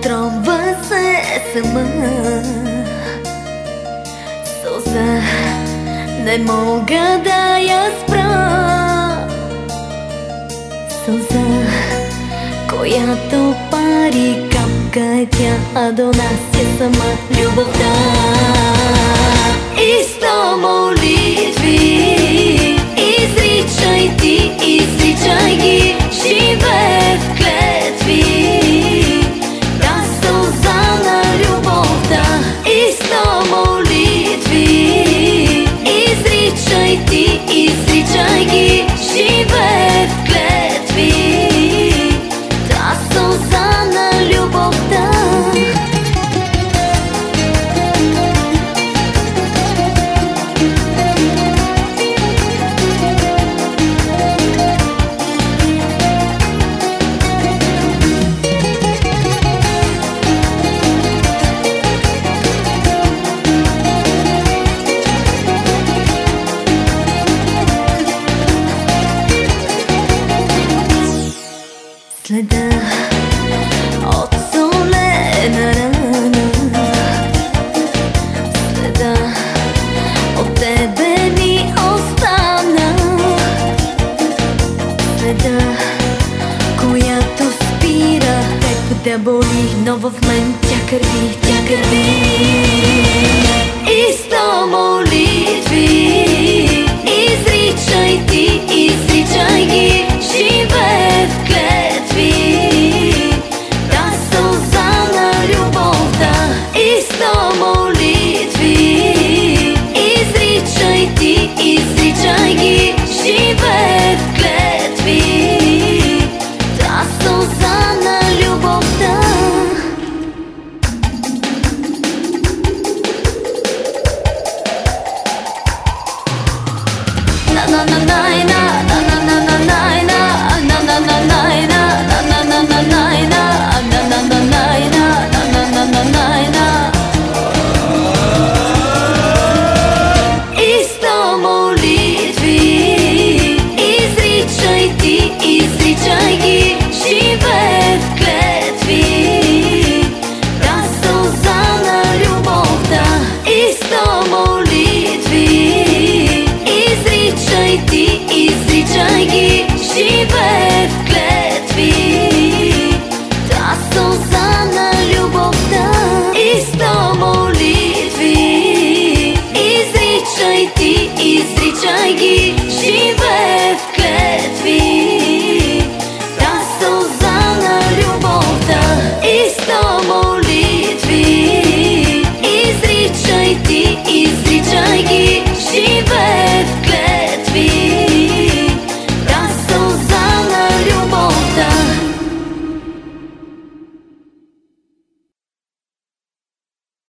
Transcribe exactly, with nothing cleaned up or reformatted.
отровва се сама. Сълза не мога да я спра. Сълза, която пари капка е тя, а донася сама любовта. И сто молитви изричай ти, изричай ги, живее в клетви та сълза на любовта. И сто молитви изричай ти, изричай ги, живее в клетви та сълза на любовта. Следа от солена рана, следа от тебе ми остана. Следа, която спира теб да боли, но в мен тя кърви, тя кърви. И сто молитви изричай ти, изричай ги, живее в клетви та сълза на любовта. И сто молитви изричай ти, изричай ги, живее в клетви та сълза на любовта. На на на на на на на на на изричай ги, живее в клетви та сълза на любовта. И сто молитви изричай ти, изричай ги, живее в клетви та сълза на любовта. И сто молитви изричай ти, изричай ги,